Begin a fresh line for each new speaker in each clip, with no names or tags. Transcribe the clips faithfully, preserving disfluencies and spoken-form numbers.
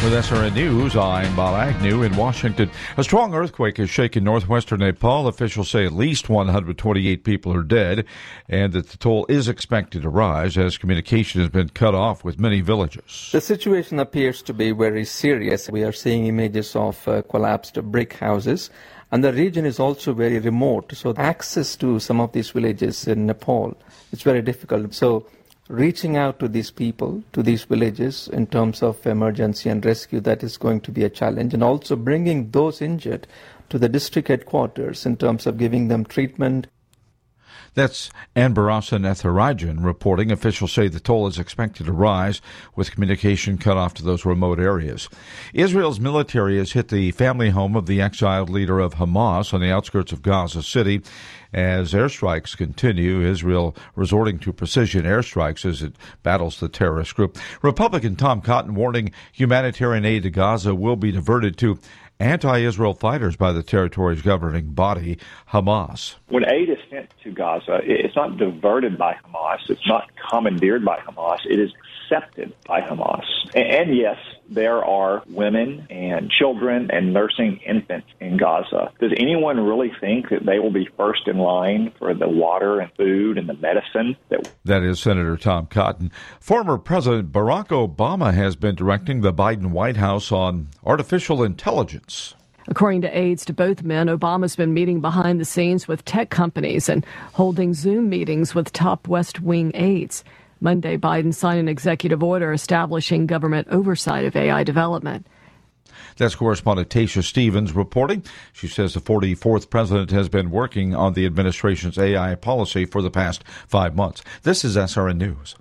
With S R N News, I'm Bob Agnew in Washington. A strong earthquake has shaken northwestern Nepal. Officials say at least one hundred twenty-eight people are dead, and that the toll is expected to rise as communication has been cut off with many villages.
The situation appears to be very serious. We are seeing images of uh, collapsed brick houses, and the region is also very remote. So access to some of these villages in Nepal is very difficult. So reaching out to these people, to these villages in terms of emergency and rescue, that is going to be a challenge. And also bringing those injured to the district headquarters in terms of giving them treatment.
That's Anbarasan Etharajan reporting. Officials say the toll is expected to rise with communication cut off to those remote areas. Israel's military has hit the family home of the exiled leader of Hamas on the outskirts of Gaza City. As airstrikes continue, Israel resorting to precision airstrikes as it battles the terrorist group. Republican Tom Cotton warning humanitarian aid to Gaza will be diverted to anti-Israel fighters by the territory's governing body, Hamas.
When aid is sent to Gaza, it's not diverted by Hamas. It's not commandeered by Hamas. It is accepted by Hamas. And yes, there are women and children and nursing infants in Gaza. Does anyone really think that they will be first in line for the water and food and the medicine? That,
that is Senator Tom Cotton. Former President Barack Obama has been directing the Biden White House on artificial intelligence.
According to aides to both men, Obama's been meeting behind the scenes with tech companies and holding Zoom meetings with top West Wing aides. Monday, Biden signed an executive order establishing government oversight of A I development.
That's correspondent Tasha Stevens reporting. She says the forty-fourth president has been working on the administration's A I policy for the past five months. This is S R N News.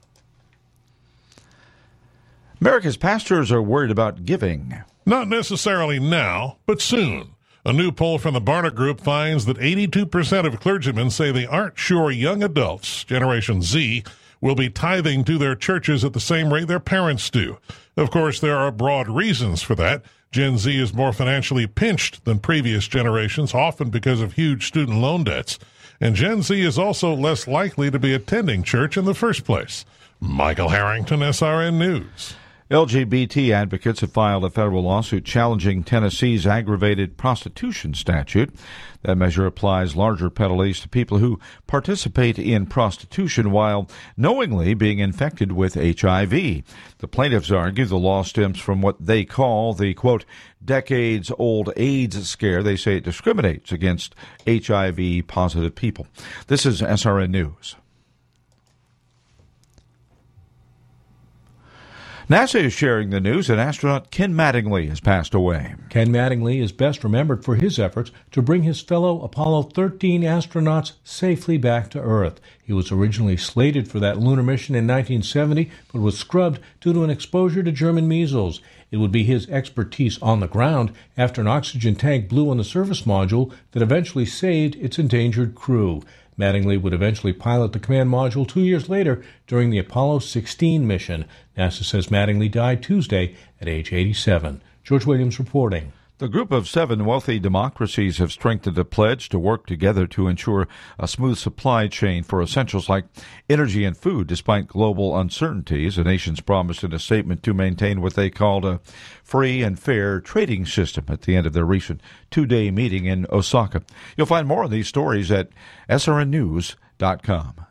America's pastors are worried about giving.
Not necessarily now, but soon. A new poll from the Barna Group finds that eighty-two percent of clergymen say they aren't sure young adults, Generation Z, will be tithing to their churches at the same rate their parents do. Of course, there are broad reasons for that. Gen Z is more financially pinched than previous generations, often because of huge student loan debts. And Gen Z is also less likely to be attending church in the first place. Michael Harrington, S R N News.
L G B T advocates have filed a federal lawsuit challenging Tennessee's aggravated prostitution statute. That measure applies larger penalties to people who participate in prostitution while knowingly being infected with H I V. The plaintiffs argue the law stems from what they call the, quote, decades-old AIDS scare. They say it discriminates against H I V-positive people. This is S R N News. NASA is sharing the news that astronaut Ken Mattingly has passed away.
Ken Mattingly is best remembered for his efforts to bring his fellow Apollo thirteen astronauts safely back to Earth. He was originally slated for that lunar mission in nineteen seventy, but was scrubbed due to an exposure to German measles. It would be his expertise on the ground after an oxygen tank blew on the service module that eventually saved its endangered crew. Mattingly would eventually pilot the command module two years later during the Apollo sixteen mission. NASA says Mattingly died Tuesday at age eighty-seven. George Williams reporting.
The group of seven wealthy democracies have strengthened a pledge to work together to ensure a smooth supply chain for essentials like energy and food, despite global uncertainties. The nations promised in a statement to maintain what they called a free and fair trading system at the end of their recent two-day meeting in Osaka. You'll find more of these stories at S R N news dot com.